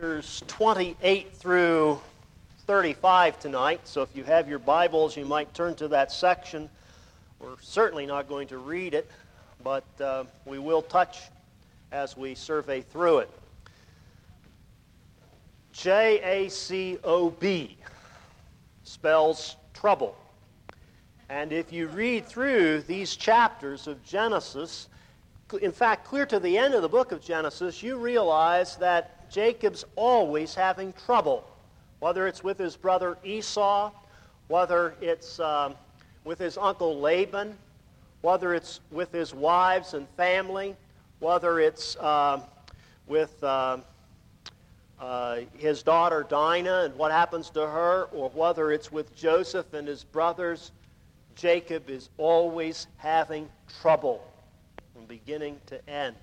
chapters 28 through 35 tonight, so if you have your Bibles, you might turn to that section. We're certainly not going to read it, but we will touch as we survey through it. Jacob spells trouble. And if you read through these chapters of Genesis, in fact, clear to the end of the book of Genesis, you realize that Jacob's always having trouble, whether it's with his brother Esau, whether it's with his uncle Laban, whether it's with his wives and family, whether it's with his daughter Dinah and what happens to her, or whether it's with Joseph and his brothers. Jacob is always having trouble from beginning to end.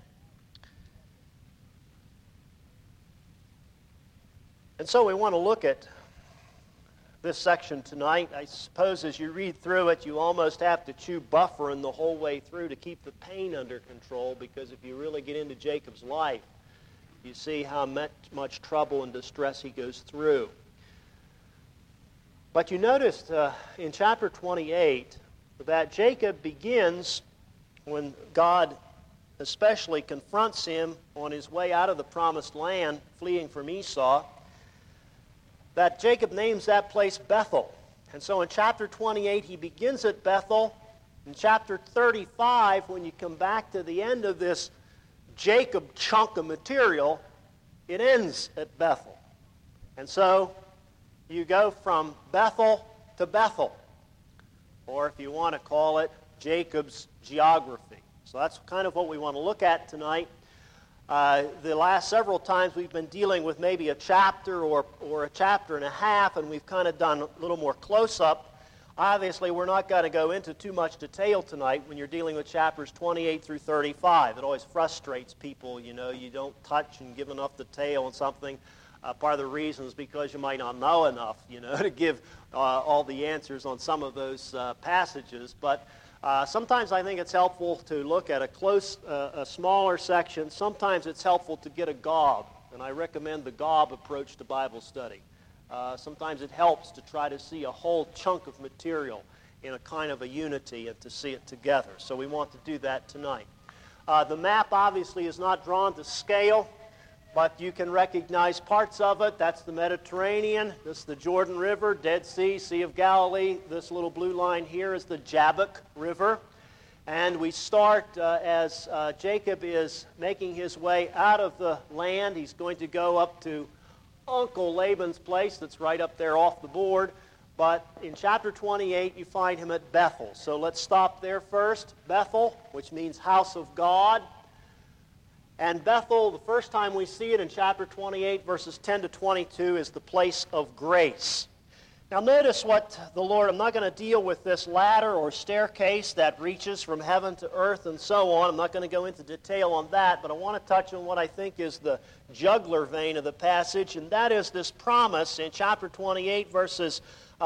And so we want to look at this section tonight. I suppose as you read through it, you almost have to chew bufferin the whole way through to keep the pain under control, because if you really get into Jacob's life, you see how much trouble and distress he goes through. But you noticed in chapter 28 that Jacob begins, when God especially confronts him on his way out of the promised land, fleeing from Esau, that Jacob names that place Bethel. And so in chapter 28, he begins at Bethel. In chapter 35, when you come back to the end of this Jacob chunk of material, it ends at Bethel. And so you go from Bethel to Bethel, or if you want to call it, Jacob's geography. So that's kind of what we want to look at tonight. The last several times we've been dealing with maybe a chapter or a chapter and a half, and we've kind of done a little more close-up. Obviously, we're not going to go into too much detail tonight when you're dealing with chapters 28 through 35. It always frustrates people, you don't touch and give enough detail on something. Part of the reason is because you might not know enough, to give all the answers on some of those passages. But sometimes I think it's helpful to look at a smaller section. Sometimes it's helpful to get a gob, and I recommend the gob approach to Bible study. Sometimes it helps to try to see a whole chunk of material in a kind of a unity and to see it together. So we want to do that tonight. The map obviously is not drawn to scale, but you can recognize parts of it. That's the Mediterranean. This is the Jordan River, Dead Sea, Sea of Galilee. This little blue line here is the Jabbok River. And we start as Jacob is making his way out of the land. He's going to go up to Uncle Laban's place that's right up there off the board. But in chapter 28, you find him at Bethel. So let's stop there first. Bethel, which means house of God. And Bethel, the first time we see it in chapter 28, verses 10 to 22, is the place of grace. Now notice what the Lord, I'm not going to deal with this ladder or staircase that reaches from heaven to earth and so on. I'm not going to go into detail on that, but I want to touch on what I think is the jugular vein of the passage, and that is this promise in chapter 28, verses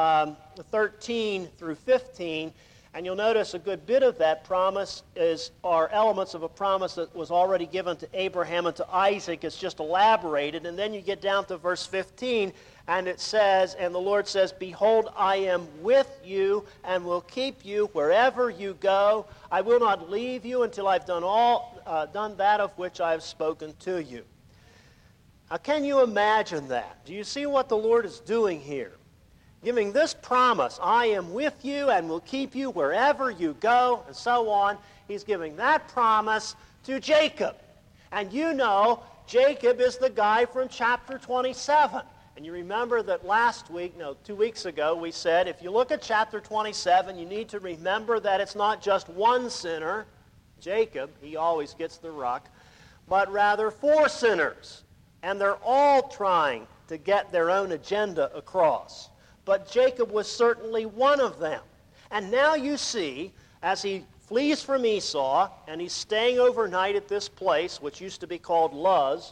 13 through 15. And you'll notice a good bit of that promise are elements of a promise that was already given to Abraham and to Isaac. It's just elaborated. And then you get down to verse 15, and it says, and the Lord says, "Behold, I am with you and will keep you wherever you go. I will not leave you until I've done that of which I have spoken to you." Now, can you imagine that? Do you see what the Lord is doing here? Giving this promise, I am with you and will keep you wherever you go, and so on. He's giving that promise to Jacob. And Jacob is the guy from chapter 27. And you remember that 2 weeks ago, we said if you look at chapter 27, you need to remember that it's not just one sinner, Jacob, he always gets the ruck, but rather 4 sinners. And they're all trying to get their own agenda across. But Jacob was certainly one of them. And now you see, as he flees from Esau, and he's staying overnight at this place, which used to be called Luz,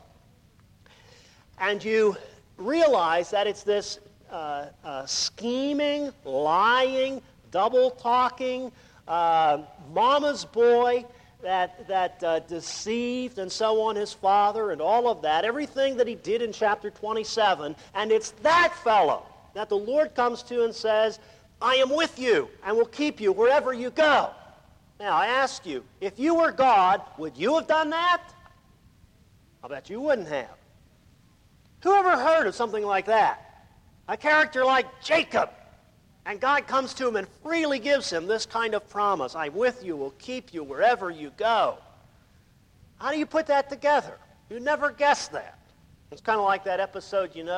and you realize that it's this scheming, lying, double-talking, mama's boy that deceived and so on his father and all of that, everything that he did in chapter 27, and it's that fellow that the Lord comes to and says, I am with you and will keep you wherever you go. Now, I ask you, if you were God, would you have done that? I bet you wouldn't have. Who ever heard of something like that? A character like Jacob. And God comes to him and freely gives him this kind of promise. I'm with you, will keep you wherever you go. How do you put that together? You'd never guess that. It's kind of like that episode, in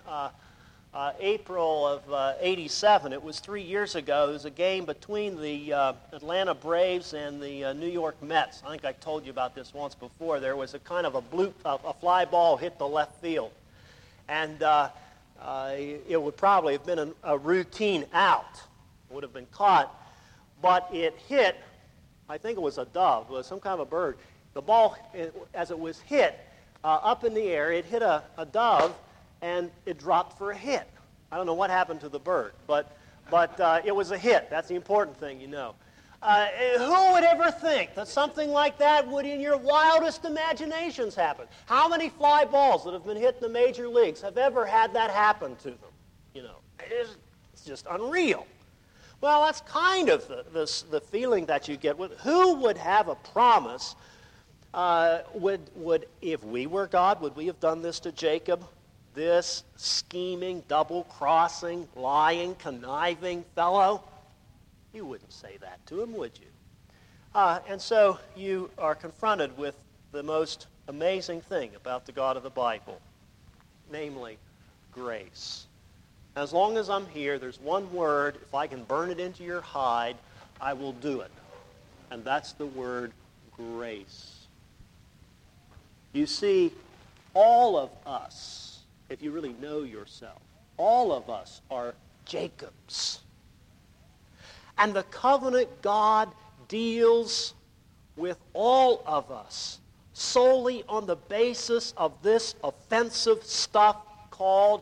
April of '87. It was 3 years ago. There was a game between the Atlanta Braves and the New York Mets. I think I told you about this once before. There was a kind of a fly ball hit the left field. And it would probably have been a routine out. It would have been caught. But it hit, I think it was a dove, it was some kind of a bird. The ball, as it was hit up in the air, it hit a dove, and it dropped for a hit. I don't know what happened to the bird, but it was a hit. That's the important thing, Who would ever think that something like that would, in your wildest imaginations, happen? How many fly balls that have been hit in the major leagues have ever had that happen to them? It's just unreal. Well, that's kind of the feeling that you get. Who would have a promise? If we were God, would we have done this to Jacob? This scheming, double-crossing, lying, conniving fellow? You wouldn't say that to him, would you? And so you are confronted with the most amazing thing about the God of the Bible, namely grace. As long as I'm here, there's one word. If I can burn it into your hide, I will do it. And that's the word grace. You see, all of us, if you really know yourself, all of us are Jacobs. And the covenant God deals with all of us solely on the basis of this offensive stuff called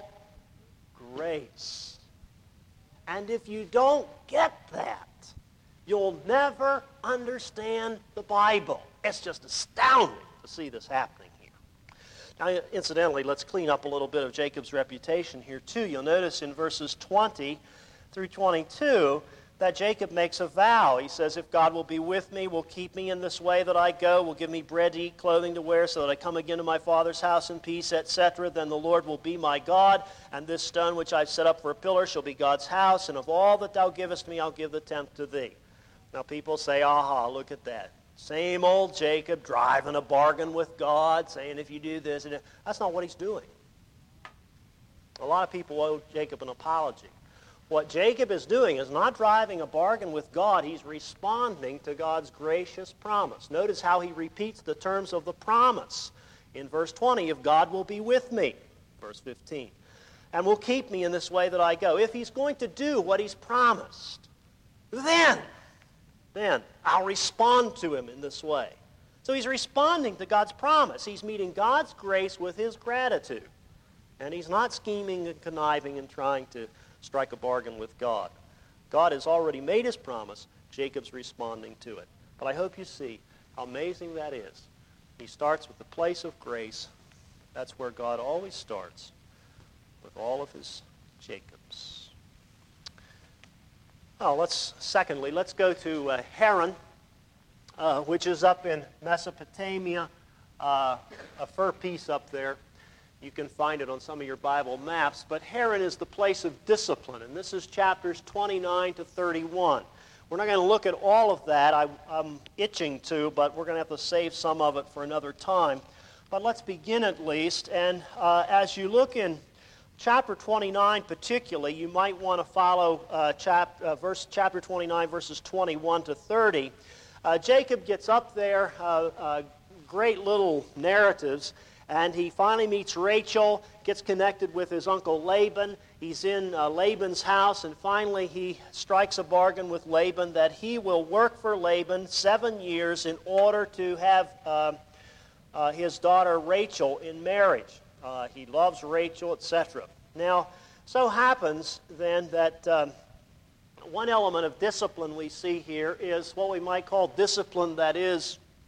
grace. And if you don't get that, you'll never understand the Bible. It's just astounding to see this happening here. Now, incidentally, let's clean up a little bit of Jacob's reputation here, too. You'll notice in verses 20 through 22 that Jacob makes a vow. He says, if God will be with me, will keep me in this way that I go, will give me bread to eat, clothing to wear, so that I come again to my father's house in peace, etc., then the Lord will be my God, and this stone which I've set up for a pillar shall be God's house, and of all that thou givest me, I'll give the tenth to thee. Now people say, aha, look at that. Same old Jacob driving a bargain with God, saying if you do this, and that's not what he's doing. A lot of people owe Jacob an apology. What Jacob is doing is not driving a bargain with God. He's responding to God's gracious promise. Notice how he repeats the terms of the promise. In verse 20, if God will be with me, verse 15, and will keep me in this way that I go. If he's going to do what he's promised, then I'll respond to him in this way. So he's responding to God's promise. He's meeting God's grace with his gratitude. And he's not scheming and conniving and trying to strike a bargain with God. God has already made his promise. Jacob's responding to it. But I hope you see how amazing that is. He starts with the place of grace. That's where God always starts with all of his Jacobs. Oh, let's go to Haran, which is up in Mesopotamia, a fur piece up there. You can find it on some of your Bible maps. But Haran is the place of discipline, and this is chapters 29 to 31. We're not going to look at all of that. I'm itching to, but we're going to have to save some of it for another time. But let's begin at least. And as you look in chapter 29 particularly, you might want to follow chapter 29, verses 21 to 30. Jacob gets up there, great little narratives. And he finally meets Rachel, gets connected with his uncle Laban. He's in Laban's house, and finally he strikes a bargain with Laban that he will work for Laban 7 years in order to have his daughter Rachel in marriage. He loves Rachel, etc. Now, so happens then that one element of discipline we see here is what we might call discipline that is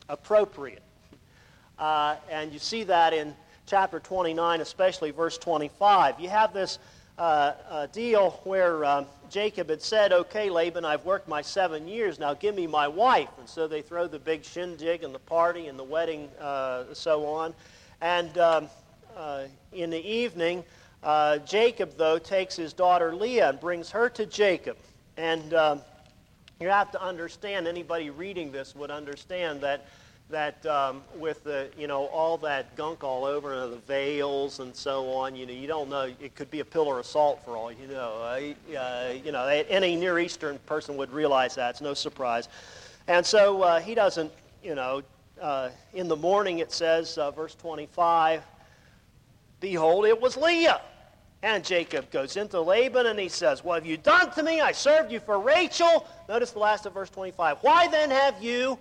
appropriate. And you see that in chapter 29, especially verse 25. You have this deal where Jacob had said, okay, Laban, I've worked my 7 years, now give me my wife. And so they throw the big shindig and the party and the wedding, so on. And in the evening, Jacob, though, takes his daughter Leah and brings her to Jacob. And you have to understand, anybody reading this would understand that with the, all that gunk all over, the veils and so on, you don't know, it could be a pillar of salt for all you know. Any Near Eastern person would realize that. It's no surprise. And so he doesn't, in the morning it says, verse 25, behold, it was Leah. And Jacob goes into Laban and he says, what have you done to me? I served you for Rachel. Notice the last of verse 25. Why then have you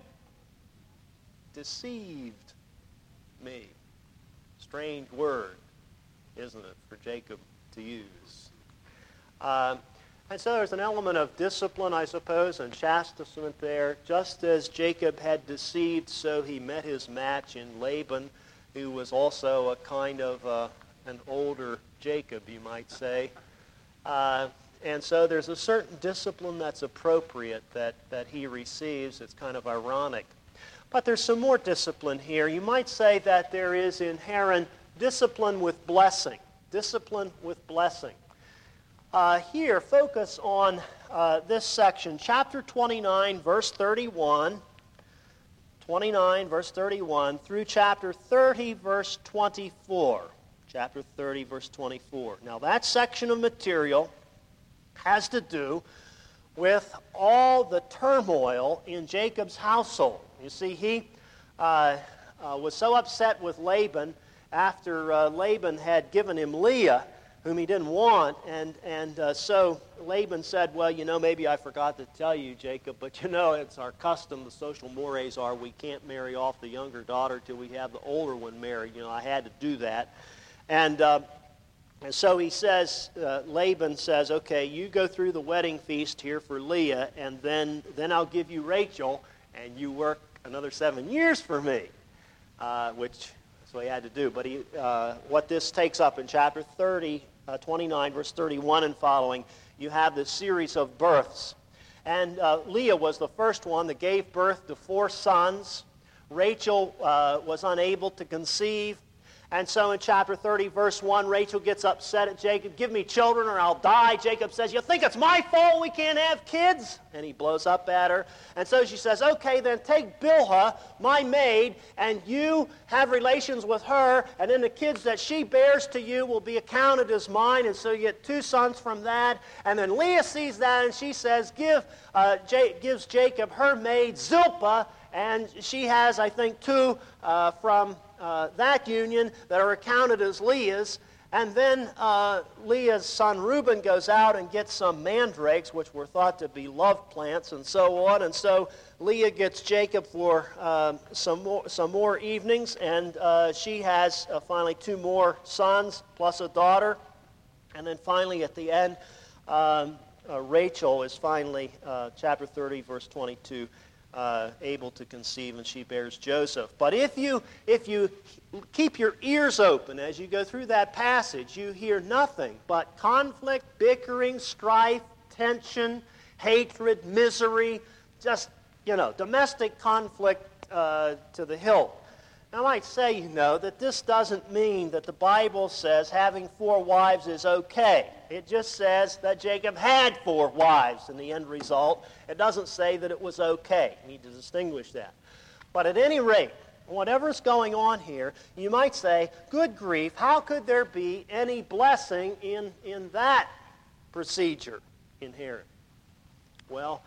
deceived me? Strange word, isn't it, for Jacob to use. And so there's an element of discipline, I suppose, and chastisement there. Just as Jacob had deceived, so he met his match in Laban, who was also a kind of an older Jacob, you might say. And so there's a certain discipline that's appropriate that he receives. It's kind of ironic. But there's some more discipline here. You might say that there is inherent discipline with blessing. Discipline with blessing. Here, focus on this section, chapter 29, verse 31. 29, verse 31, through chapter 30, verse 24. Chapter 30, verse 24. Now, that section of material has to do with all the turmoil in Jacob's household. You see, he was so upset with Laban after Laban had given him Leah, whom he didn't want, and so Laban said, well, maybe I forgot to tell you, Jacob, but it's our custom, the social mores are we can't marry off the younger daughter till we have the older one married. I had to do that. And so he says, Laban says, okay, you go through the wedding feast here for Leah, and then I'll give you Rachel, and you work another 7 years for me, which is what he had to do. But what this takes up in chapter 29, verse 31 and following, you have this series of births. And Leah was the first one that gave birth to 4 sons. Rachel was unable to conceive. And so in chapter 30, verse 1, Rachel gets upset at Jacob. Give me children or I'll die. Jacob says, you think it's my fault we can't have kids? And he blows up at her. And so she says, okay, then take Bilhah, my maid, and you have relations with her, and then the kids that she bears to you will be accounted as mine. And so you get 2 sons from that. And then Leah sees that, and she says, gives Jacob her maid Zilpah, and she has, I think, 2 from that union that are accounted as Leah's. And then Leah's son Reuben goes out and gets some mandrakes, which were thought to be love plants, and so on. And so Leah gets Jacob for some more evenings, and she has finally 2 more sons plus a daughter. And then finally at the end, Rachel is finally, chapter 30, verse 22, able to conceive, and she bears Joseph. But if you keep your ears open as you go through that passage, you hear nothing but conflict, bickering, strife, tension, hatred, misery, just, domestic conflict to the hilt. Now, I might say, that this doesn't mean that the Bible says having 4 wives is okay. It just says that Jacob had 4 wives in the end result. It doesn't say that it was okay. You need to distinguish that. But at any rate, whatever's going on here, you might say, good grief, how could there be any blessing in that procedure inherent? Well,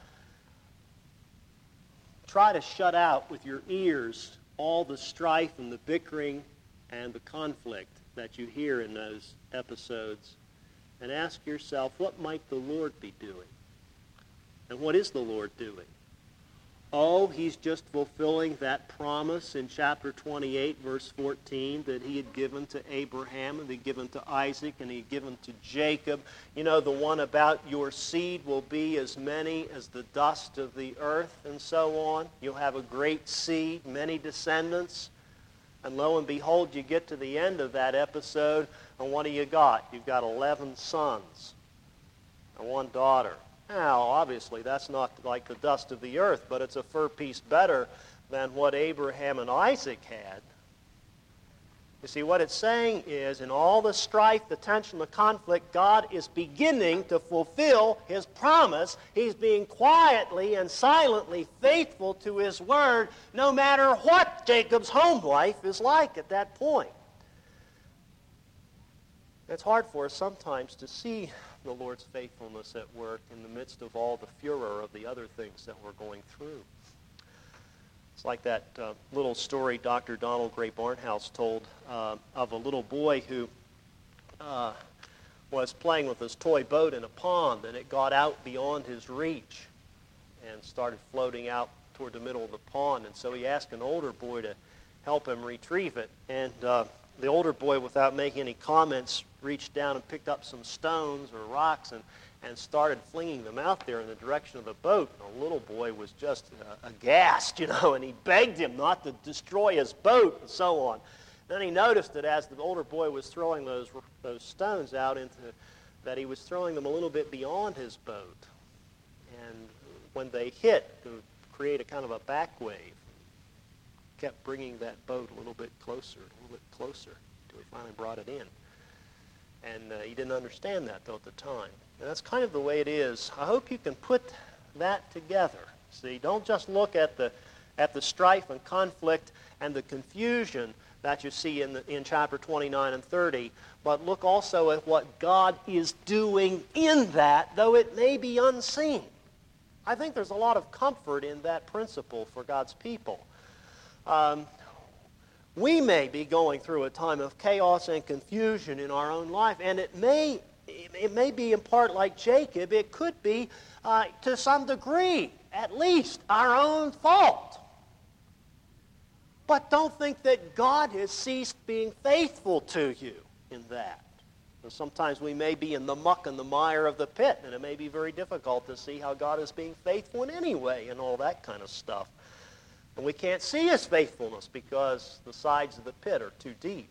try to shut out with your ears all the strife and the bickering and the conflict that you hear in those episodes, and ask yourself, what might the Lord be doing? And what is the Lord doing? Oh, he's just fulfilling that promise in chapter 28, verse 14, that he had given to Abraham, and he'd given to Isaac, and he'd given to Jacob. You know, the one about your seed will be as many as the dust of the earth, and so on. You'll have a great seed, many descendants. And lo and behold, you get to the end of that episode, and what do you got? You've got 11 sons and 1 daughter. Now, obviously, that's not like the dust of the earth, but it's a fur piece better than what Abraham and Isaac had. You see, what it's saying is, in all the strife, the tension, the conflict, God is beginning to fulfill his promise. He's being quietly and silently faithful to his word, no matter what Jacob's home life is like at that point. It's hard for us sometimes to see the Lord's faithfulness at work in the midst of all the furor of the other things that we're going through. It's like that little story Dr. Donald Gray Barnhouse told of a little boy who was playing with his toy boat in a pond, and it got out beyond his reach and started floating out toward the middle of the pond. And so he asked an older boy to help him retrieve it. And the older boy, without making any comments, reached down and picked up some stones or rocks and started flinging them out there in the direction of the boat. And the little boy was just aghast, and he begged him not to destroy his boat and so on. Then he noticed that as the older boy was throwing those stones out that he was throwing them a little bit beyond his boat. And when they hit, to create a kind of a back wave, kept bringing that boat a little bit closer until he finally brought it in. And he didn't understand that, though, at the time. And that's kind of the way it is. I hope you can put that together. See, don't just look at the strife and conflict and the confusion that you see in chapter 29 and 30, but look also at what God is doing in that, though it may be unseen. I think there's a lot of comfort in that principle for God's people. We may be going through a time of chaos and confusion in our own life, and it may be in part like Jacob. It could be, to some degree, at least, our own fault. But don't think that God has ceased being faithful to you in that. And sometimes we may be in the muck and the mire of the pit, and it may be very difficult to see how God is being faithful in any way and all that kind of stuff. And we can't see his faithfulness because the sides of the pit are too deep.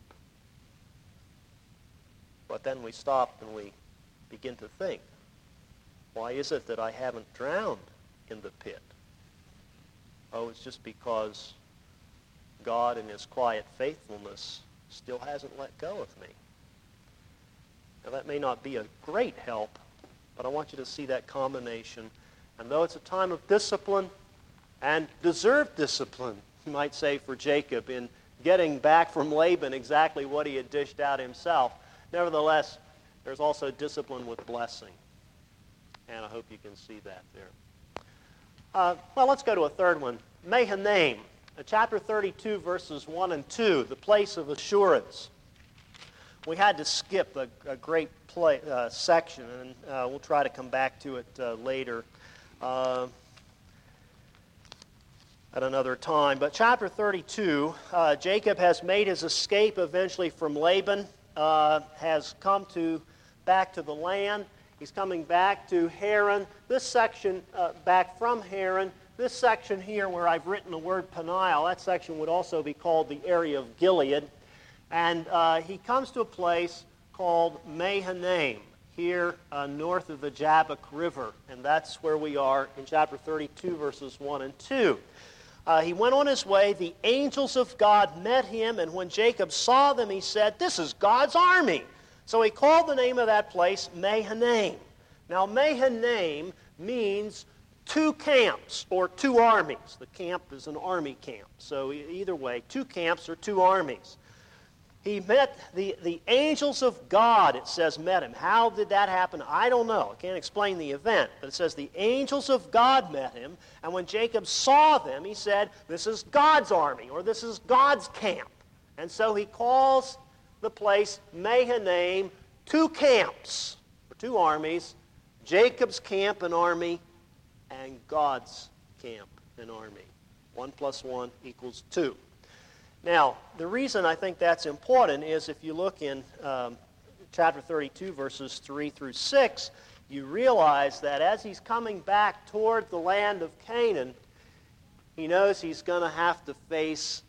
But then we stop and we begin to think, why is it that I haven't drowned in the pit? Oh, it's just because God in his quiet faithfulness still hasn't let go of me. Now that may not be a great help, but I want you to see that combination. And though it's a time of discipline, and deserved discipline, you might say, for Jacob in getting back from Laban exactly what he had dished out himself, nevertheless, there's also discipline with blessing. And I hope you can see that there. Well, let's go to a third one. Mahanaim, chapter 32, verses 1 and 2, the place of assurance. We had to skip a great section, and we'll try to come back to it later. At another time. But chapter 32, Jacob has made his escape eventually from Laban, has come back to the land. He's coming back to Haran. This section back from Haran, this section here where I've written the word Peniel, that section would also be called the area of Gilead. And he comes to a place called Mahanaim, here north of the Jabbok River. And that's where we are in chapter 32, verses 1 and 2. He went on his way. The angels of God met him, and when Jacob saw them, he said, "This is God's army." So he called the name of that place Mahanaim. Now, Mahanaim means 2 camps or 2 armies. The camp is an army camp. So either way, 2 camps or 2 armies. He met the angels of God, it says, met him. How did that happen? I don't know. I can't explain the event. But it says the angels of God met him. And when Jacob saw them, he said, "This is God's army," or "This is God's camp." And so he calls the place Mahanaim, 2 camps, or 2 armies, Jacob's camp and army, and God's camp an army. 1 plus 1 equals 2. Now, the reason I think that's important is if you look in chapter 32, verses 3 through 6, you realize that as he's coming back toward the land of Canaan, he knows he's going to have to face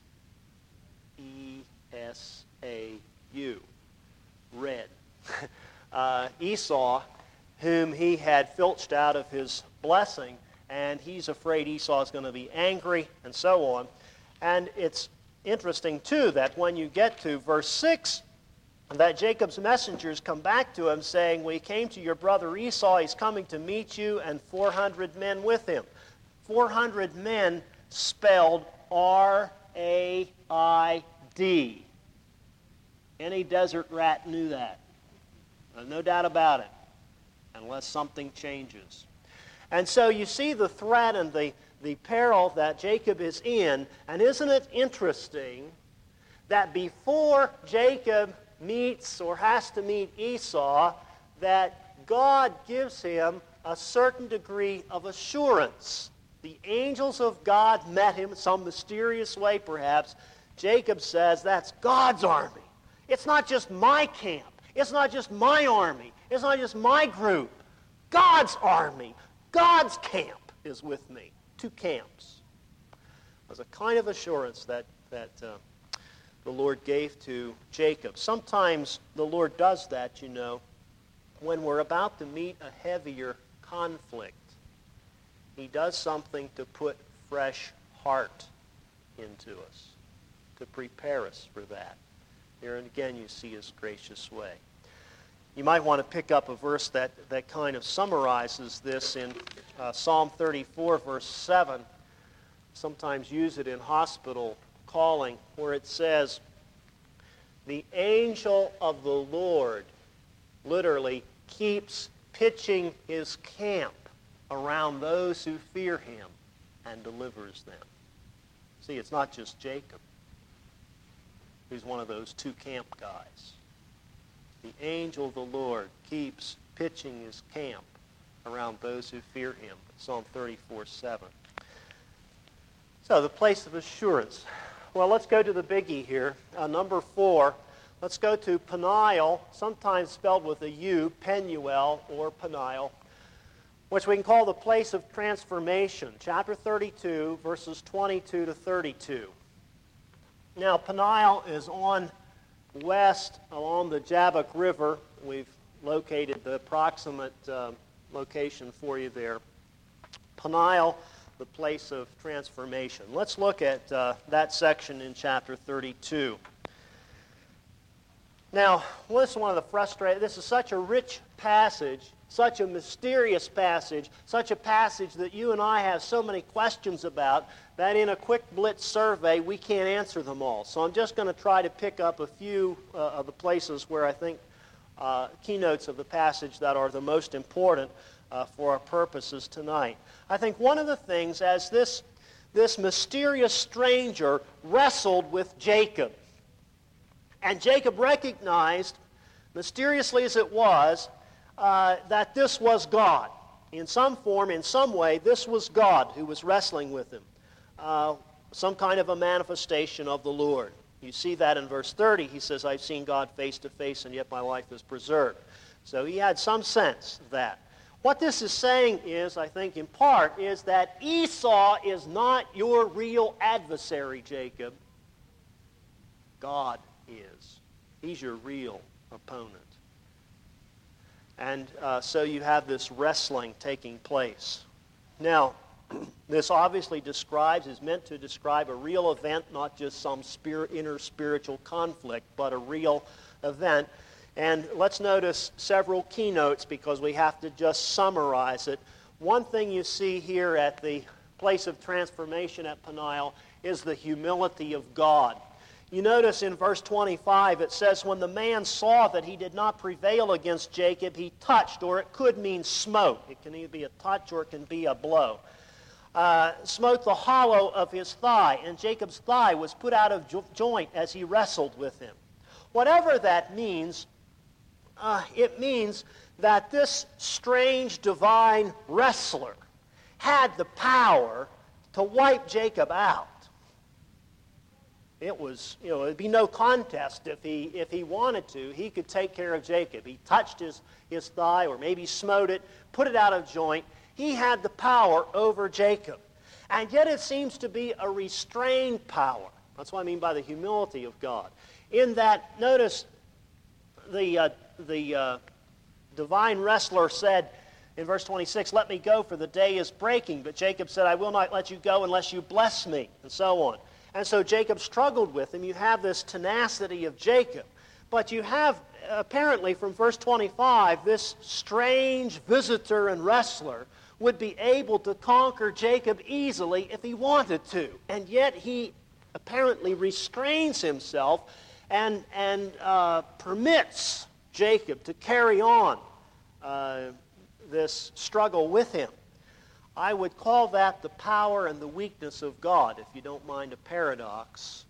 E-S-A-U, red. Esau, whom he had filched out of his blessing, and he's afraid Esau is going to be angry, and so on. And it's interesting, too, that when you get to verse 6, that Jacob's messengers come back to him saying, "We came to your brother Esau, he's coming to meet you, and 400 men with him." 400 men spelled R-A-I-D. Any desert rat knew that. No doubt about it, unless something changes. And so you see the threat and the peril that Jacob is in, and isn't it interesting that before Jacob meets or has to meet Esau, that God gives him a certain degree of assurance. The angels of God met him in some mysterious way, perhaps. Jacob says, that's God's army. It's not just my camp. It's not just my army. It's not just my group. God's army, God's camp is with me. 2 camps. It was a kind of assurance that the Lord gave to Jacob. Sometimes the Lord does that, you know, when we're about to meet a heavier conflict. He does something to put fresh heart into us, to prepare us for that. Here and again you see his gracious way. You might want to pick up a verse that kind of summarizes this in Psalm 34, verse 7. Sometimes use it in hospital calling, where it says, "The angel of the Lord," literally, "keeps pitching his camp around those who fear him and delivers them." See, it's not just Jacob who's one of those 2 camp guys. The angel of the Lord keeps pitching his camp around those who fear him. Psalm 34:7. So the place of assurance. Well, let's go to the biggie here. Number 4. Let's go to Peniel, sometimes spelled with a U, Penuel or Peniel, which we can call the place of transformation. Chapter 32, verses 22 to 32. Now, Peniel is on west along the Jabbok River. We've located the approximate location for you there. Peniel, the place of transformation. Let's look at that section in chapter 32. Now, this is one of the this is such a rich passage, such a mysterious passage, such a passage that you and I have so many questions about that in a quick blitz survey we can't answer them all. So I'm just going to try to pick up a few of the places where I think keynotes of the passage that are the most important for our purposes tonight. I think one of the things, as this mysterious stranger wrestled with Jacob, and Jacob recognized, mysteriously as it was, that this was God. In some form, in some way, this was God who was wrestling with him. Some kind of a manifestation of the Lord. You see that in verse 30. He says, "I've seen God face to face, and yet my life is preserved." So he had some sense of that. What this is saying is, I think in part, is that Esau is not your real adversary, Jacob. God is. He's your real opponent. And so you have this wrestling taking place. Now, this obviously is meant to describe a real event, not just some inner spiritual conflict, but a real event. And let's notice several keynotes because we have to just summarize it. One thing you see here at the place of transformation at Peniel is the humility of God. You notice in verse 25 it says, "When the man saw that he did not prevail against Jacob, he touched," or it could mean smote. It can either be a touch or it can be a blow. "Smote the hollow of his thigh, and Jacob's thigh was put out of joint as he wrestled with him." Whatever that means, it means that this strange divine wrestler had the power to wipe Jacob out. It was, it'd be no contest if he wanted to. He could take care of Jacob. He touched his thigh or maybe smote it, put it out of joint. He had the power over Jacob. And yet it seems to be a restrained power. That's what I mean by the humility of God. In that, notice the divine wrestler said in verse 26, "Let me go, for the day is breaking." But Jacob said, "I will not let you go unless you bless me," and so on. And so Jacob struggled with him. You have this tenacity of Jacob. But you have, apparently, from verse 25, this strange visitor and wrestler would be able to conquer Jacob easily if he wanted to. And yet he apparently restrains himself and permits Jacob to carry on this struggle with him. I would call that the power and the weakness of God, if you don't mind a paradox.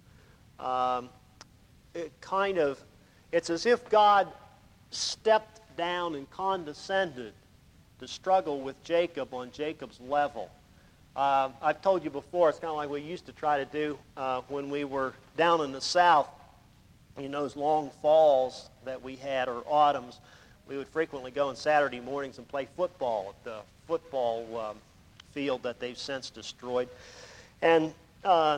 It's as if God stepped down and condescended to struggle with Jacob on Jacob's level. I've told you before, it's kind of like we used to try to do when we were down in the South, in those long falls that we had, or autumns. We would frequently go on Saturday mornings and play football at the football field that they've since destroyed. And our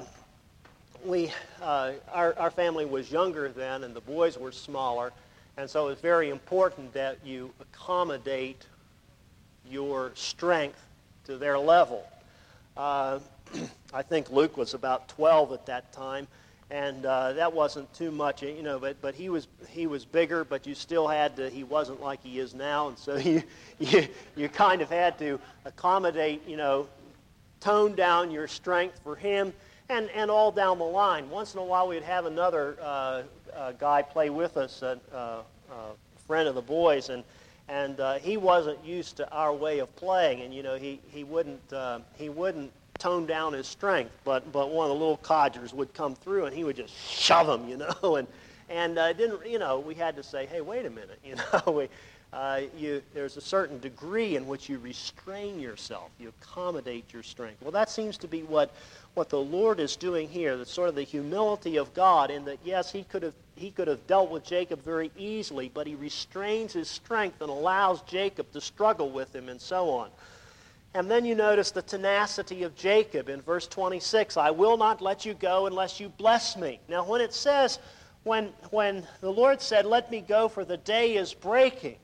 family was younger then, and the boys were smaller, and so it was very important that you accommodate your strength to their level. I think Luke was about 12 at that time, and that wasn't too much, but he was bigger, but you still had to, he wasn't like he is now, and so you kind of had to accommodate, tone down your strength for him, and all down the line. Once in a while we'd have another guy play with us, a friend of the boys, and he wasn't used to our way of playing, and he wouldn't tone down his strength, but one of the little codgers would come through and he would just shove him, and didn't, we had to say, hey, wait a minute, there's a certain degree in which you restrain yourself, you accommodate your strength. Well, that seems to be what the Lord is doing here, the sort of the humility of God, in that yes, he could have dealt with Jacob very easily, but he restrains his strength and allows Jacob to struggle with him and so on. And then you notice the tenacity of Jacob in verse 26. "I will not let you go unless you bless me." Now when it says, when the Lord said, "Let me go, for the day is breaking,"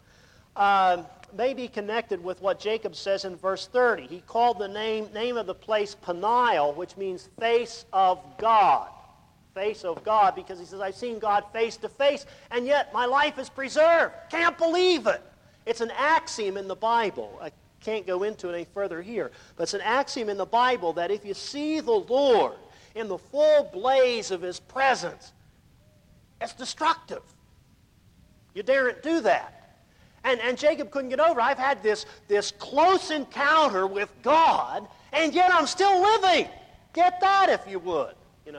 may be connected with what Jacob says in verse 30. He called the name of the place Peniel, which means face of God. Face of God, because he says, I've seen God face to face, and yet my life is preserved. Can't believe it. It's an axiom in the Bible. I can't go into it any further here, but it's an axiom in the Bible that if you see the Lord in the full blaze of his presence, it's destructive. You daren't do that. And Jacob couldn't get over. I've had this close encounter with God, and yet I'm still living. Get that if you would,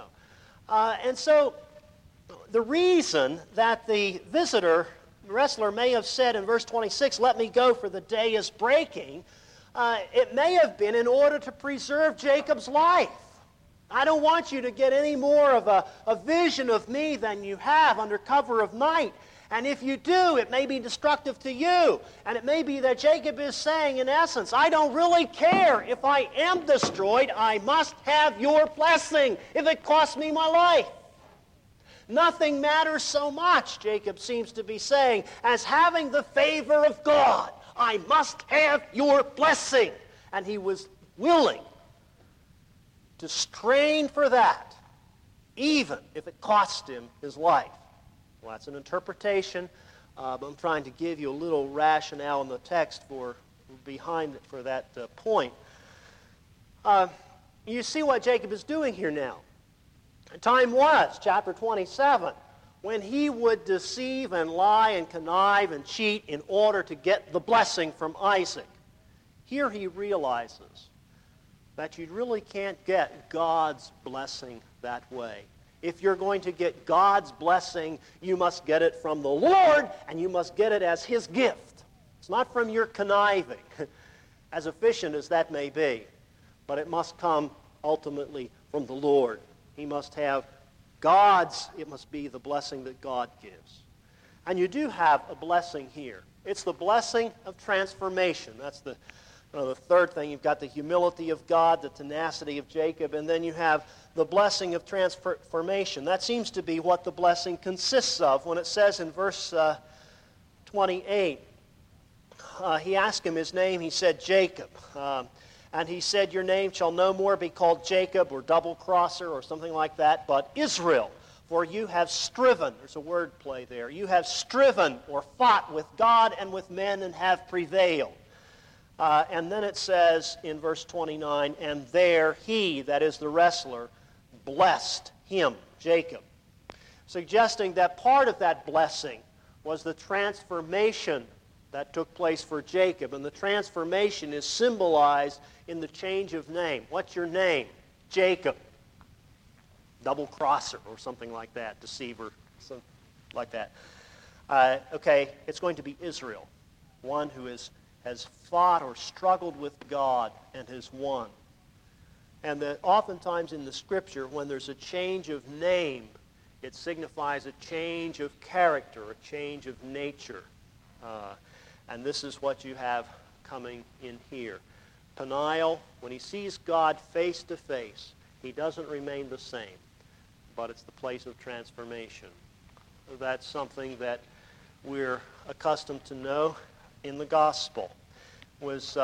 And so the reason that the wrestler may have said in verse 26, "Let me go, for the day is breaking," it may have been in order to preserve Jacob's life. I don't want you to get any more of a vision of me than you have under cover of night. And if you do, it may be destructive to you. And it may be that Jacob is saying, in essence, I don't really care. If I am destroyed, I must have your blessing if it costs me my life. Nothing matters so much, Jacob seems to be saying, as having the favor of God. I must have your blessing. And he was willing to strain for that, even if it cost him his life. Well, that's an interpretation, but I'm trying to give you a little rationale in the text for that point. You see what Jacob is doing here now. The time was, chapter 27, when he would deceive and lie and connive and cheat in order to get the blessing from Isaac. Here he realizes that you really can't get God's blessing that way. If you're going to get God's blessing, you must get it from the Lord, and you must get it as his gift. It's not from your conniving, as efficient as that may be. but it must come ultimately from the Lord. He must have it must be the blessing that God gives. And you do have a blessing here. It's the blessing of transformation. That's the third thing. You've got the humility of God, the tenacity of Jacob, and then you have the blessing of transformation. That seems to be what the blessing consists of. When it says in verse 28, he asked him his name. He said, Jacob. And he said, your name shall no more be called Jacob or double-crosser or something like that, but Israel. For you have striven, there's a word play there, you have striven or fought with God and with men and have prevailed. And then it says in verse 29, and there he, that is the wrestler, blessed him, Jacob. Suggesting that part of that blessing was the transformation that took place for Jacob. And the transformation is symbolized in the change of name. What's your name? Jacob. Double-crosser or something like that, deceiver, something like that. Okay, it's going to be Israel, one who has fought or struggled with God and has won. And that oftentimes in the Scripture, when there's a change of name, it signifies a change of character, a change of nature. And this is what you have coming in here. Peniel, when he sees God face to face, he doesn't remain the same, but it's the place of transformation. That's something that we're accustomed to know in the gospel. Was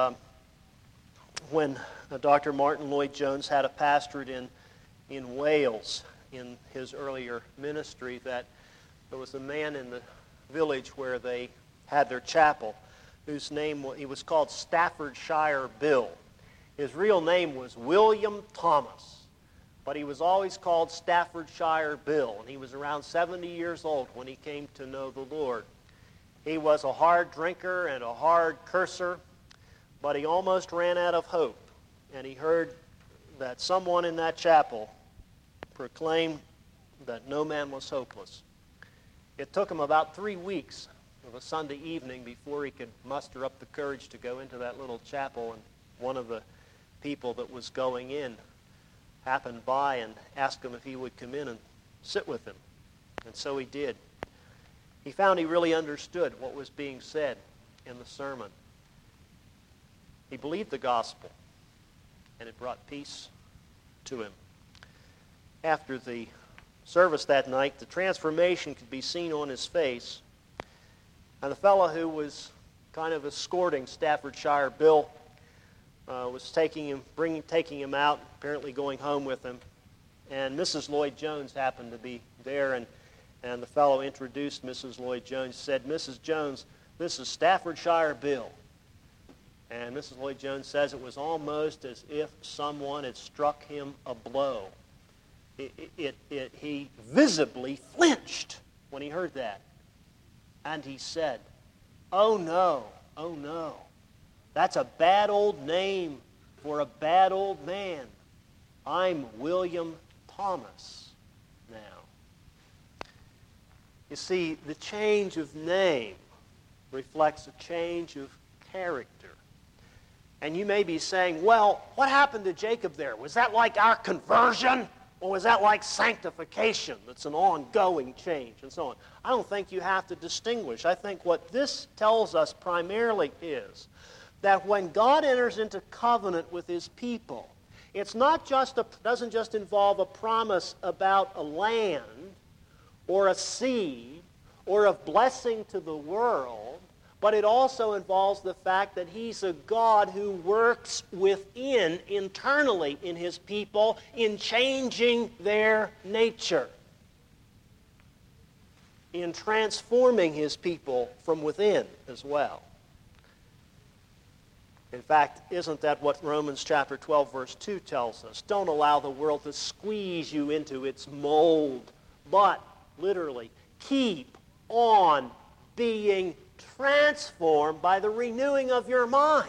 when Dr. Martin Lloyd-Jones had a pastorate in Wales in his earlier ministry, that there was a man in the village where they had their chapel whose name, he was called Staffordshire Bill. His real name was William Thomas, but he was always called Staffordshire Bill, and he was around 70 years old when he came to know the Lord. He was a hard drinker and a hard curser, but he almost ran out of hope, and he heard that someone in that chapel proclaimed that no man was hopeless. It took him about 3 weeks of a Sunday evening before he could muster up the courage to go into that little chapel, and one of the people that was going in happened by and asked him if he would come in and sit with him. And so he did. He found he really understood what was being said in the sermon. He believed the gospel, and it brought peace to him. After the service that night, the transformation could be seen on his face, and the fellow who was kind of escorting Staffordshire Bill was taking him out, apparently going home with him. And Mrs. Lloyd-Jones happened to be there, and the fellow introduced Mrs. Lloyd-Jones, said, Mrs. Jones, this is Staffordshire Bill. And Mrs. Lloyd-Jones says it was almost as if someone had struck him a blow. He visibly flinched when he heard that. And he said, oh no, that's a bad old name for a bad old man. I'm William Thomas now. You see, the change of name reflects a change of character. And you may be saying, well, what happened to Jacob there? Was that like our conversion? Or was that like sanctification? That's an ongoing change and so on. I don't think you have to distinguish. I think what this tells us primarily is that when God enters into covenant with his people, it's not just doesn't just involve a promise about a land or a seed or of blessing to the world, but it also involves the fact that he's a God who works within, internally in his people, in changing their nature, in transforming his people from within as well. In fact, isn't that what Romans chapter 12, verse 2 tells us? Don't allow the world to squeeze you into its mold, but literally keep on being transformed by the renewing of your mind.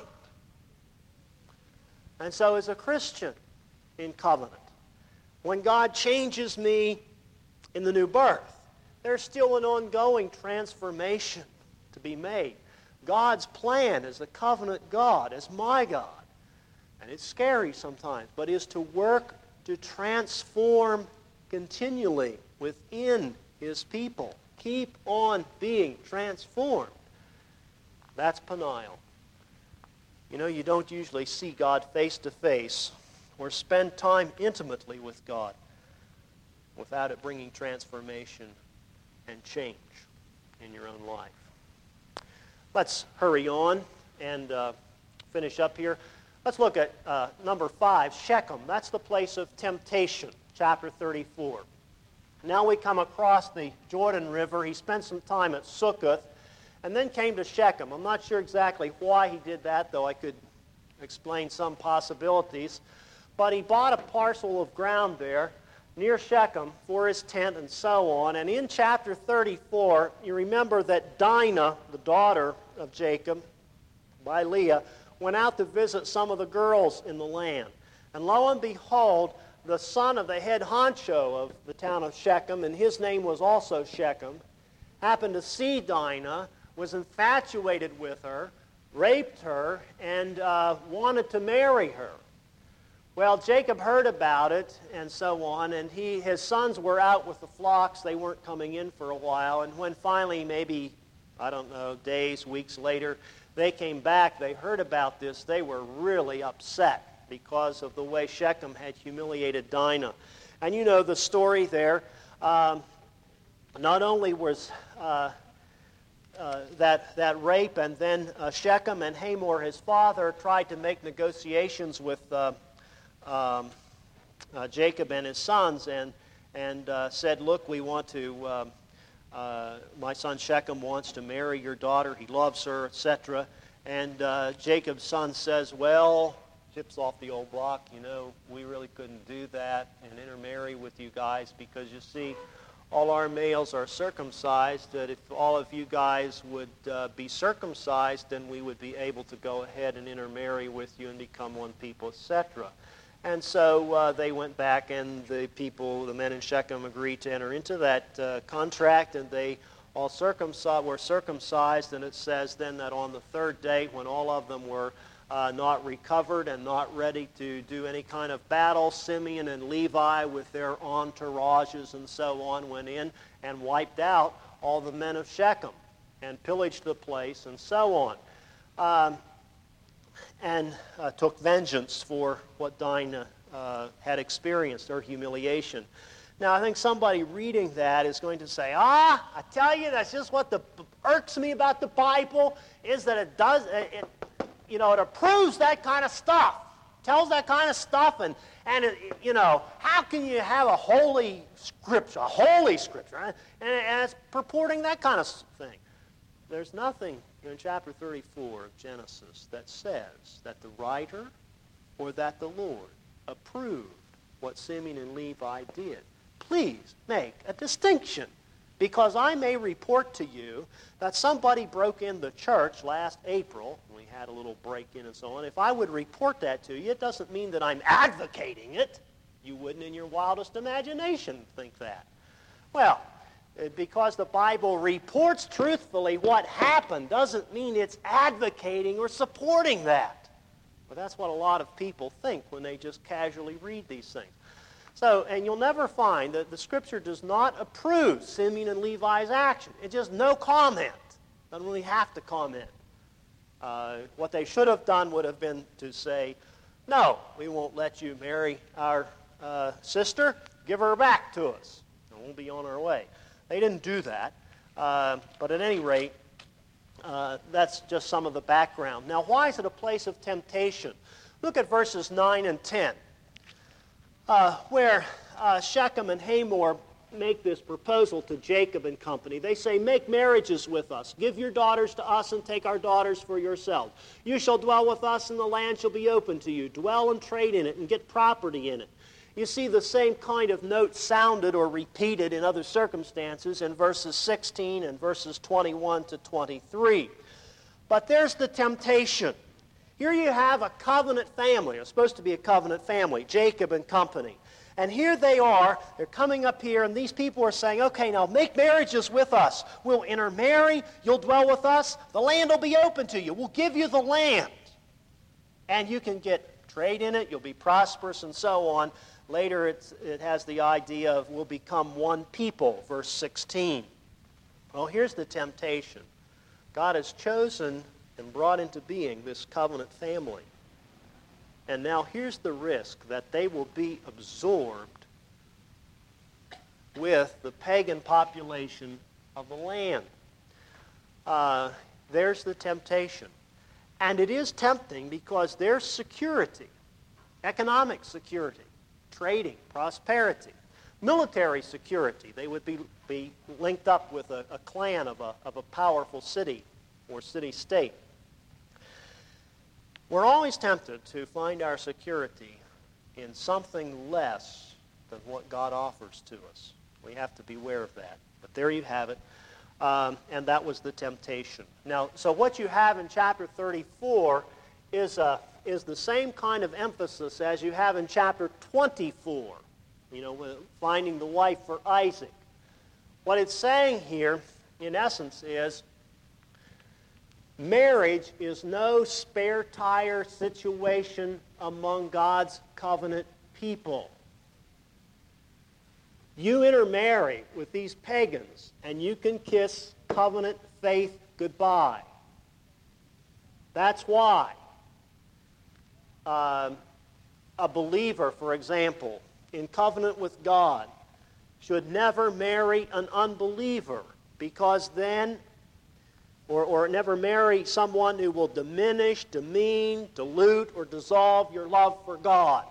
And so as a Christian in covenant, when God changes me in the new birth, there's still an ongoing transformation to be made. God's plan as a covenant God, as my God. and it's scary sometimes, but is to work to transform continually within his people. Keep on being transformed. That's Peniel. You know, you don't usually see God face to face or spend time intimately with God without it bringing transformation and change in your own life. Let's hurry on and finish up here. Let's look at number 5, Shechem. That's the place of temptation, chapter 34. Now we come across the Jordan River. He spent some time at Succoth and then came to Shechem. I'm not sure exactly why he did that, though I could explain some possibilities. But he bought a parcel of ground there near Shechem for his tent and so on. And in chapter 34, you remember that Dinah, the daughter of Jacob, by Leah, went out to visit some of the girls in the land. And lo and behold, the son of the head honcho of the town of Shechem, and his name was also Shechem, happened to see Dinah, was infatuated with her, raped her, and wanted to marry her. Well, Jacob heard about it and so on, and his sons were out with the flocks. They weren't coming in for a while, and when finally, maybe, I don't know, days, weeks later, they came back, they heard about this, they were really upset because of the way Shechem had humiliated Dinah. And you know the story there. Not only was that rape, and then Shechem and Hamor, his father, tried to make negotiations with Jacob and his sons, and said, look, we want to, my son Shechem wants to marry your daughter, he loves her, etc. And Jacob's son says, well, chips off the old block, you know, we really couldn't do that and intermarry with you guys, because you see, all our males are circumcised, that if all of you guys would be circumcised, then we would be able to go ahead and intermarry with you and become one people, etc. And so they went back, and the men in Shechem, agreed to enter into that contract, and they all were circumcised. And it says then that on the third day, when all of them were not recovered and not ready to do any kind of battle, Simeon and Levi with their entourages and so on went in and wiped out all the men of Shechem and pillaged the place and so on. And took vengeance for what Dinah had experienced, her humiliation. Now, I think somebody reading that is going to say, I tell you, that's just what irks me about the Bible, is that it approves that kind of stuff, tells that kind of stuff, and how can you have a holy scripture, right? And it's purporting that kind of thing. There's nothing in chapter 34 of Genesis that says that the writer or that the Lord approved what Simeon and Levi did. Please make a distinction, because I may report to you that somebody broke in the church last April. We had a little break-in and so on. If I would report that to you, it doesn't mean that I'm advocating it. You wouldn't in your wildest imagination think that. Well, because the Bible reports truthfully what happened doesn't mean it's advocating or supporting that. But that's what a lot of people think when they just casually read these things. So, and you'll never find that the Scripture does not approve Simeon and Levi's action. It's just no comment. Doesn't really have to comment. What they should have done would have been to say, no, we won't let you marry our sister. Give her back to us, and we'll be on our way. They didn't do that. But at any rate, that's just some of the background. Now, why is it a place of temptation? Look at verses 9 and 10. Where Shechem and Hamor make this proposal to Jacob and company. They say, make marriages with us. Give your daughters to us and take our daughters for yourselves. You shall dwell with us, and the land shall be open to you. Dwell and trade in it and get property in it. You see the same kind of note sounded or repeated in other circumstances in verses 16 and verses 21 to 23. But there's the temptation. Here you have a covenant family. It's supposed to be a covenant family, Jacob and company. And here they are. They're coming up here, and these people are saying, okay, now make marriages with us. We'll intermarry. You'll dwell with us. The land will be open to you. We'll give you the land. And you can get trade in it, you'll be prosperous, and so on. Later it has the idea of we'll become one people, verse 16. Well, here's the temptation. God has chosen and brought into being this covenant family. And now here's the risk, that they will be absorbed with the pagan population of the land. There's the temptation. And it is tempting because their security, economic security, trading, prosperity, military security, they would be linked up with a clan of a powerful city or city-state. We're always tempted to find our security in something less than what God offers to us. We have to beware of that. But there you have it. And that was the temptation. Now, so what you have in chapter 34 is the same kind of emphasis as you have in chapter 24, finding the wife for Isaac. What it's saying here, in essence, is marriage is no spare tire situation among God's covenant people. You intermarry with these pagans, and you can kiss covenant faith goodbye. That's why a believer, for example, in covenant with God, should never marry an unbeliever, because then, or never marry someone who will diminish, demean, dilute, or dissolve your love for God.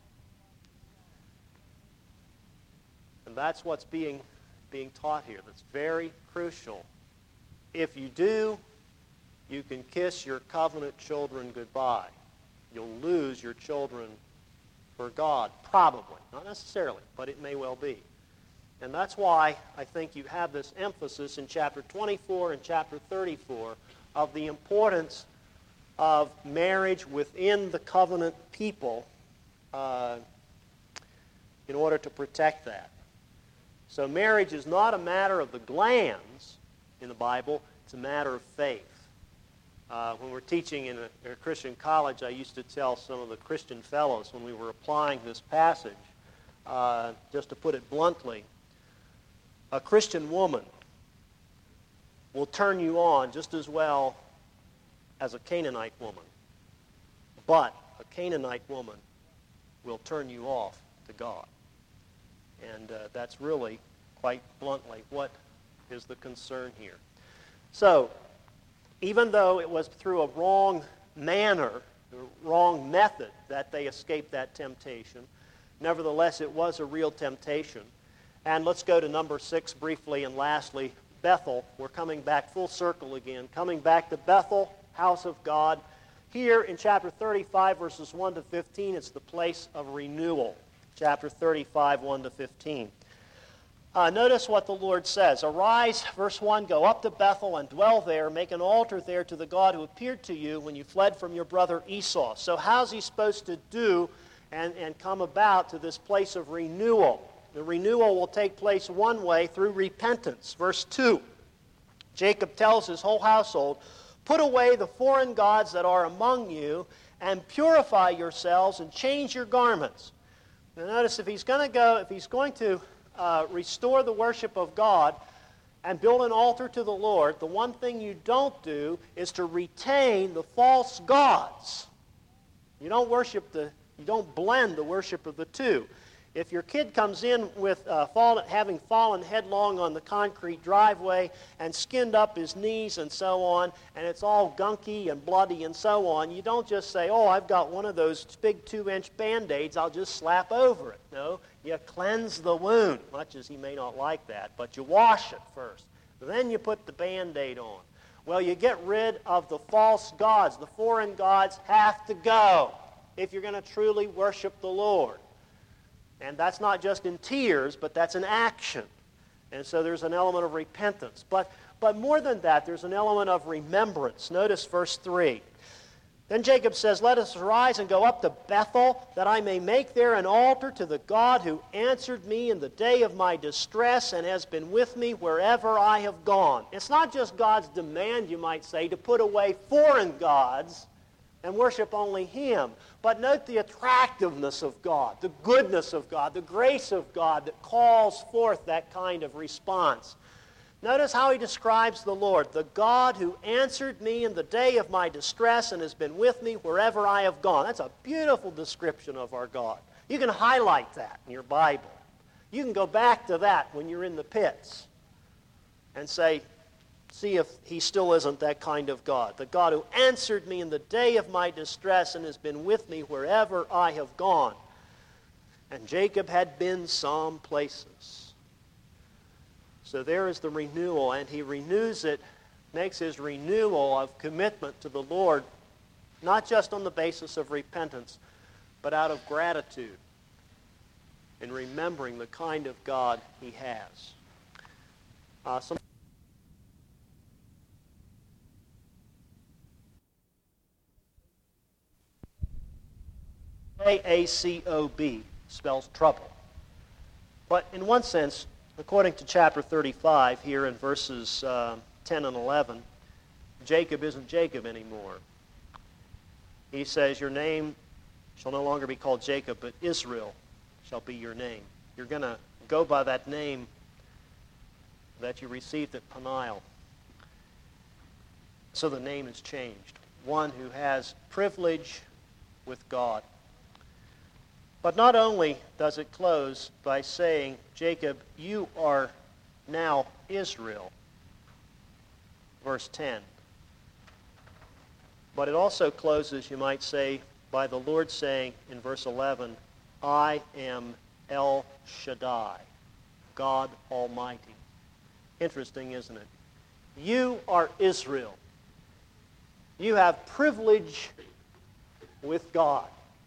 And that's what's being taught here. That's very crucial. If you do, you can kiss your covenant children goodbye. You'll lose your children for God, probably. Not necessarily, but it may well be. And that's why I think you have this emphasis in chapter 24 and chapter 34 of the importance of marriage within the covenant people in order to protect that. So marriage is not a matter of the glands in the Bible, it's a matter of faith. When we're teaching in a Christian college, I used to tell some of the Christian fellows when we were applying this passage, just to put it bluntly, a Christian woman will turn you on just as well as a Canaanite woman. But a Canaanite woman will turn you off to God. And that's really, quite bluntly, what is the concern here. So, even though it was through a wrong manner, a wrong method that they escaped that temptation, nevertheless it was a real temptation. And let's go to number 6 briefly, and lastly, Bethel. We're coming back full circle again, coming back to Bethel, house of God. Here in chapter 35, verses 1 to 15, it's the place of renewal. Chapter 35, 1 to 15. Notice what the Lord says. Arise, verse 1, go up to Bethel and dwell there. Make an altar there to the God who appeared to you when you fled from your brother Esau. So how's he supposed to do and come about to this place of renewal? The renewal will take place one way, through repentance. Verse 2, Jacob tells his whole household, put away the foreign gods that are among you and purify yourselves and change your garments. Now notice, if he's going to restore the worship of God and build an altar to the Lord, the one thing you don't do is to retain the false gods. You don't blend the worship of the two. If your kid comes in with having fallen headlong on the concrete driveway and skinned up his knees and so on, and it's all gunky and bloody and so on, you don't just say, oh, I've got one of those big 2-inch Band-Aids, I'll just slap over it. No, you cleanse the wound, much as he may not like that, but you wash it first. Then you put the Band-Aid on. Well, you get rid of the false gods. The foreign gods have to go if you're going to truly worship the Lord. And that's not just in tears, but that's an action. And so there's an element of repentance. But more than that, there's an element of remembrance. Notice verse 3. Then Jacob says, let us arise and go up to Bethel, that I may make there an altar to the God who answered me in the day of my distress and has been with me wherever I have gone. It's not just God's demand, you might say, to put away foreign gods, and worship only Him. But note the attractiveness of God, the goodness of God, the grace of God that calls forth that kind of response. Notice how he describes the Lord, the God who answered me in the day of my distress and has been with me wherever I have gone. That's a beautiful description of our God. You can highlight that in your Bible. You can go back to that when you're in the pits and say, see if he still isn't that kind of God. The God who answered me in the day of my distress and has been with me wherever I have gone. And Jacob had been some places. So there is the renewal, and he renews it, makes his renewal of commitment to the Lord, not just on the basis of repentance, but out of gratitude in remembering the kind of God he has. AACOB spells trouble. But in one sense, according to chapter 35 here in verses 10 and 11, Jacob isn't Jacob anymore. He says, your name shall no longer be called Jacob, but Israel shall be your name. You're going to go by that name that you received at Peniel. So the name is changed. One who has privilege with God. But not only does it close by saying, Jacob, you are now Israel, verse 10. But it also closes, you might say, by the Lord saying in verse 11, I am El Shaddai, God Almighty. Interesting, isn't it? You are Israel. You have privilege with God.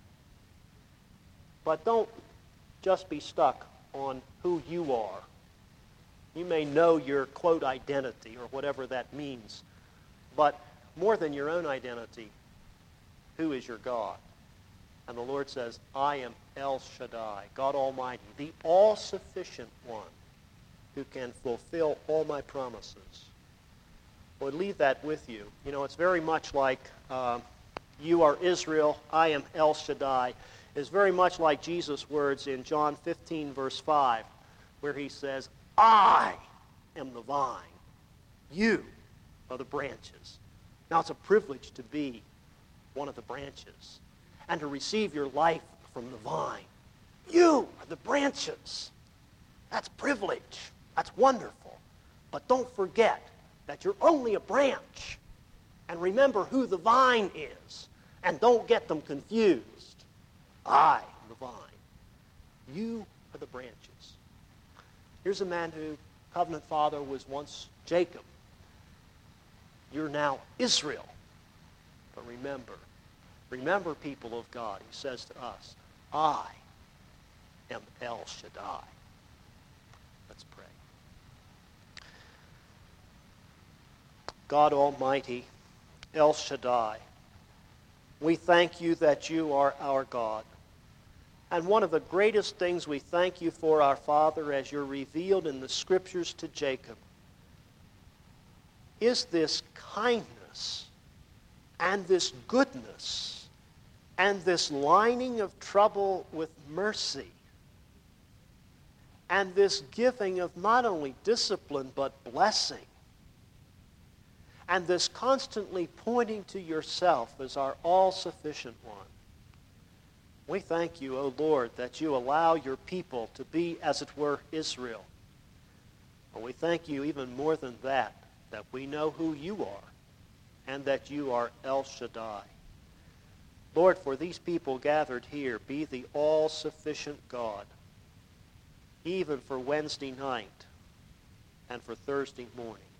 But don't just be stuck on who you are. You may know your, quote, identity, or whatever that means. But more than your own identity, who is your God? And the Lord says, I am El Shaddai, God Almighty, the all-sufficient one who can fulfill all my promises. I would leave that with you. You know, it's very much like you are Israel, I am El Shaddai. Is very much like Jesus' words in John 15, verse 5, where he says, I am the vine. You are the branches. Now, it's a privilege to be one of the branches and to receive your life from the vine. You are the branches. That's privilege. That's wonderful. But don't forget that you're only a branch. And remember who the vine is. And don't get them confused. I am the vine. You are the branches. Here's a man who, covenant father, was once Jacob. You're now Israel. But remember, people of God, he says to us, I am El Shaddai. Let's pray. God Almighty, El Shaddai, we thank you that you are our God. And one of the greatest things we thank you for, our Father, as you're revealed in the Scriptures to Jacob, is this kindness and this goodness and this lining of trouble with mercy and this giving of not only discipline but blessing and this constantly pointing to yourself as our all-sufficient one. We thank you, O Lord, that you allow your people to be, as it were, Israel. And we thank you even more than that we know who you are and that you are El Shaddai. Lord, for these people gathered here, be the all-sufficient God, even for Wednesday night and for Thursday morning.